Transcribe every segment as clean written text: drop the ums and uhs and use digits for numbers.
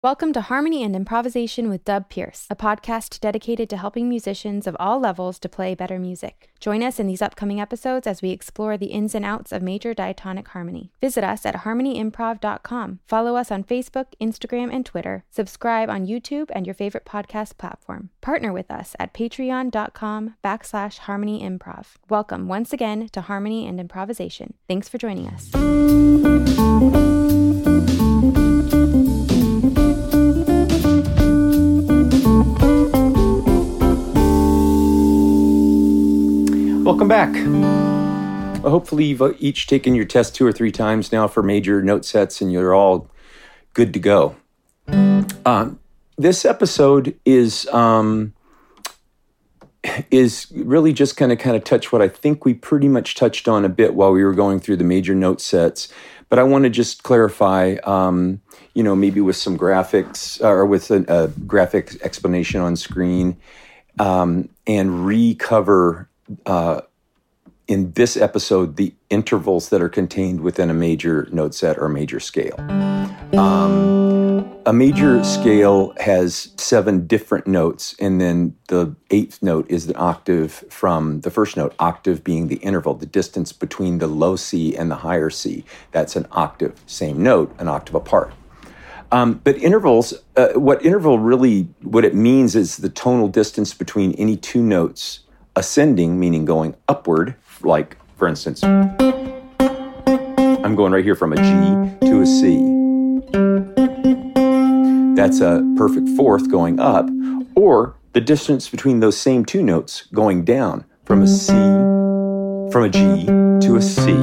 Welcome to Harmony and Improvisation with Dub Pierce, a podcast dedicated to helping musicians of all levels to play better music. Join us in these upcoming episodes as we explore the ins and outs of major diatonic harmony. Visit us at harmonyimprov.com. Follow us on Facebook, Instagram, and Twitter. Subscribe on YouTube and your favorite podcast platform. Partner with us at patreon.com/harmonyimprov. Welcome once again to Harmony and Improvisation. Thanks for joining us. Welcome back. Well, hopefully you've each taken your test 2 or 3 times now for major note sets and you're all good to go. This episode is really just going to kind of touch what I think we pretty much touched on a bit while we were going through the major note sets. But I want to just clarify, maybe with some graphics or with a graphic explanation on screen and recover in this episode the intervals that are contained within a major note set or major scale. A major scale has 7 different notes, and then the 8th note is the octave from the first note, octave being the interval, the distance between the low C and the higher C. That's an octave, same note, an octave apart. But intervals, what it means is the tonal distance between any 2 notes ascending, meaning going upward, like, for instance, I'm going right here from a G to a C. That's a perfect fourth going up, or the distance between those same 2 notes going down from a G to a C.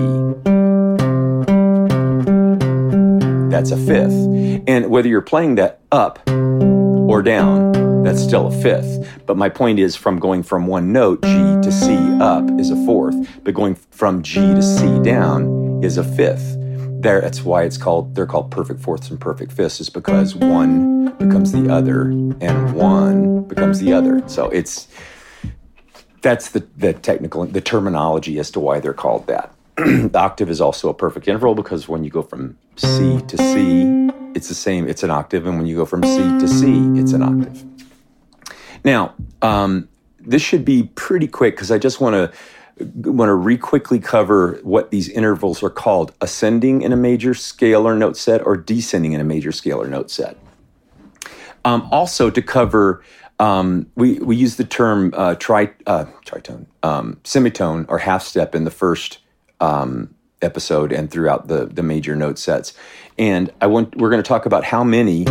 That's a fifth. And whether you're playing that up or down, that's still a fifth. But my point is, from going from one note, G to C up is a fourth, but going from G to C down is a fifth. That's why they're called perfect fourths and perfect fifths, is because one becomes the other and one becomes the other. So that's the terminology as to why they're called that. The octave is also a perfect interval because when you go from C to C, it's the same, it's an octave, and when you go from C to C, it's an octave. Now, this should be pretty quick because I just want to quickly cover what these intervals are called: ascending in a major scale or note set, or descending in a major scale or note set. Also, to cover, we use the term tritone, semitone, or half step in the first episode and throughout the major note sets. And we're going to talk about how many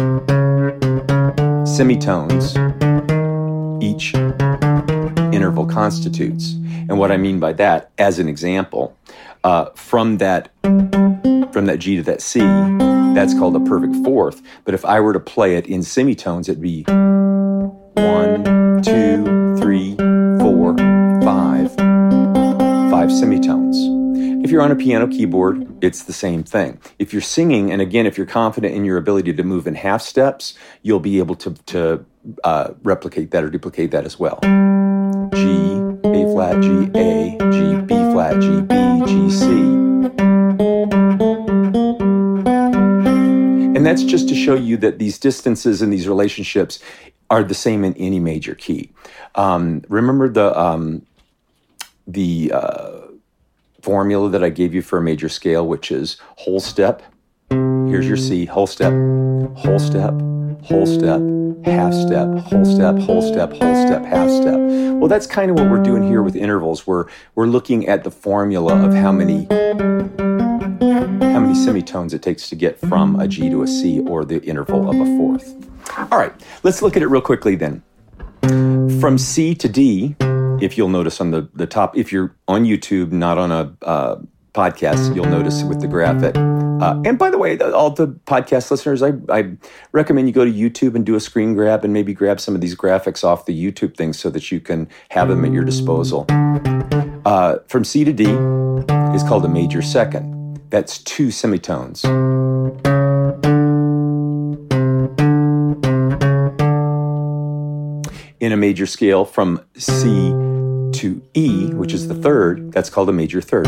semitones each interval constitutes. And what I mean by that, as an example, from that G to that C, that's called a perfect fourth. But if I were to play it in semitones, it'd be 1, 2, 3, 4, 5 semitones. If you're on a piano keyboard, it's the same thing. If you're singing, and again, if you're confident in your ability to move in half steps, you'll be able to replicate that or duplicate that as well. G, A flat, G, A, G, B flat, G, B, G, C. And that's just to show you that these distances and these relationships are the same in any major key. Remember the formula that I gave you for a major scale, which is whole step. Here's your C, whole step, whole step, whole step, half step, whole step, whole step, whole step, half step. Well, that's kind of what we're doing here with intervals. We're looking at the formula of how many semitones it takes to get from a G to a C, or the interval of a fourth. All right, let's look at it real quickly then. From C to D, if you'll notice on the top, if you're on YouTube, not on a podcast, you'll notice with the graphic. And by the way, all the podcast listeners, I recommend you go to YouTube and do a screen grab and maybe grab some of these graphics off the YouTube thing so that you can have them at your disposal. From C to D is called a major second. That's 2 semitones. In a major scale, from C to E, which is the third, that's called a major third.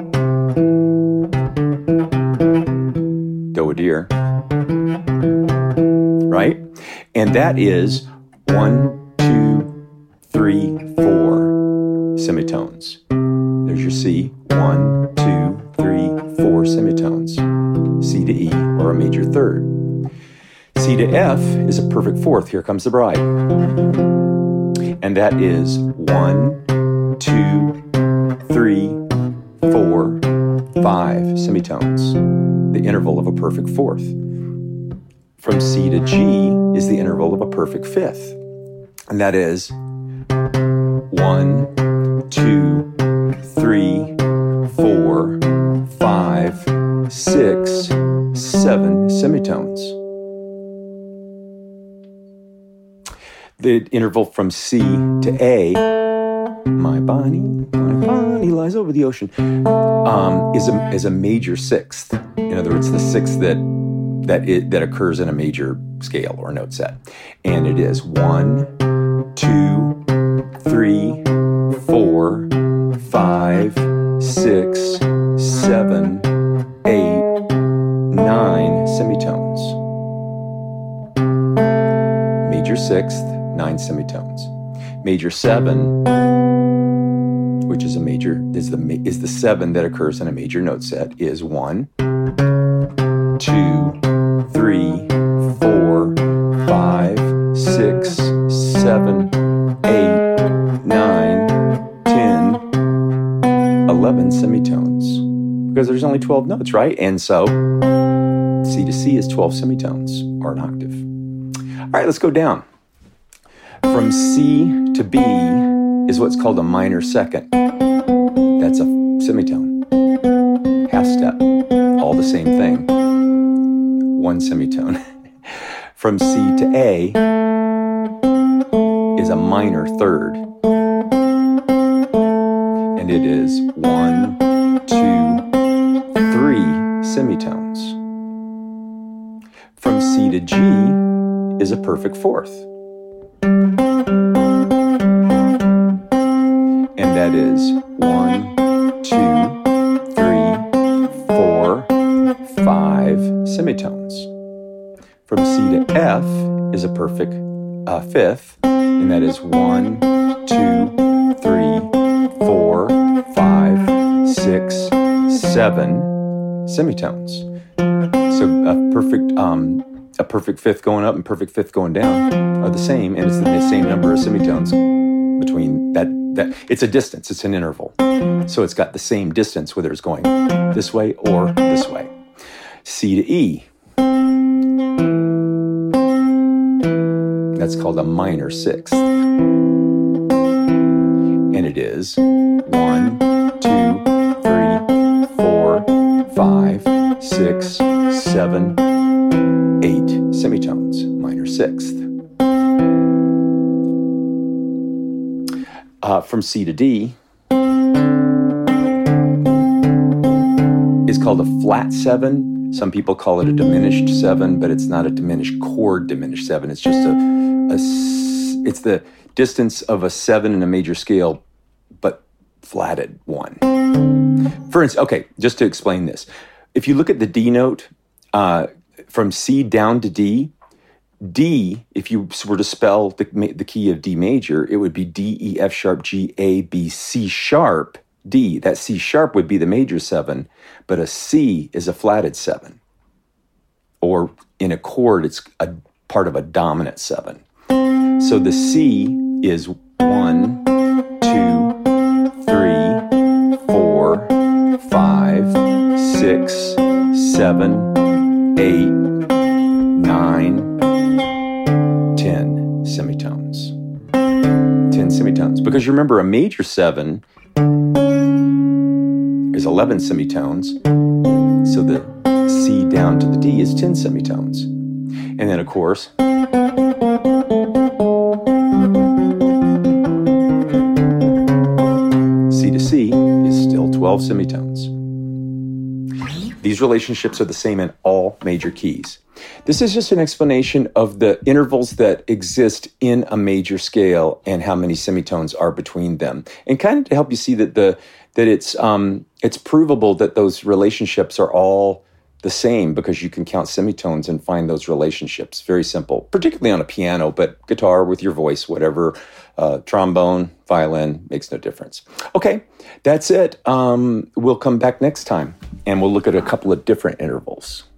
Do a deer. right? And that is 1, 2, 3, 4 semitones. There's your C. 1, 2, 3, 4 semitones. C to E, or a major third. C to F is a perfect fourth. Here comes the bride. And that is 1, 2, 3, 4, 5 semitones. The interval of a perfect fourth. From C to G is the interval of a perfect fifth. And that is 1, 2, 3, 4, 5, 6, 7 semitones. The interval from C to A, my Bonnie lies over the ocean, is a major sixth. In other words, the sixth that occurs in a major scale or note set. And it is 1, 2, 3, 4, 5, 6, 7, 8, 9 semitones. Major sixth, 9 semitones. Major seven, which is the 7 that occurs in a major note set, is 1, 2, 3, 4, 5, 6, 7, 8, 9, 10, 11 semitones. Because there's only 12 notes, right? And so C to C is 12 semitones, or an octave. All right, let's go down. From C to B is what's called a minor second. That's a semitone. Half step. All the same thing. 1 semitone. From C to A is a minor third. And it is 1, 2, 3 semitones. From C to G is a perfect fourth. And that is 1, 2, 3, 4, 5 semitones. From C to F is a perfect fifth, and that is 1, 2, 3, 4, 5, 6, 7 semitones. So a perfect fifth going up and perfect fifth going down are the same, and it's the same number of semitones between that. It's a distance, it's an interval. So it's got the same distance whether it's going this way or this way. C to E. That's called a minor sixth. And it is 1, 2, 3, 4, 5, 6, 7, 8 semitones, minor sixth. From C to D is called a flat 7. Some people call it a diminished 7, but it's not a diminished chord diminished 7. It's just it's the distance of a 7 in a major scale, but flatted 1. For instance, okay, just to explain this, if you look at the D note from C down to D, if you were to spell the key of D major, it would be D, E, F sharp, G, A, B, C sharp, D. That C sharp would be the major 7, but a C is a flatted 7. Or in a chord, it's a part of a dominant 7. So the C is 1, 2, 3, 4, 5, 6, 7, 8, 9, 10 semitones. 10 semitones. Because you remember a major 7 is 11 semitones. So the C down to the D is 10 semitones. And then, of course, C to C is still 12 semitones. These relationships are the same in all major keys. This is just an explanation of the intervals that exist in a major scale and how many semitones are between them, and kind of to help you see that it's provable that those relationships are all the same because you can count semitones and find those relationships. Very simple, particularly on a piano, but guitar with your voice, whatever, trombone, violin, makes no difference. Okay, that's it. We'll come back next time and we'll look at a couple of different intervals.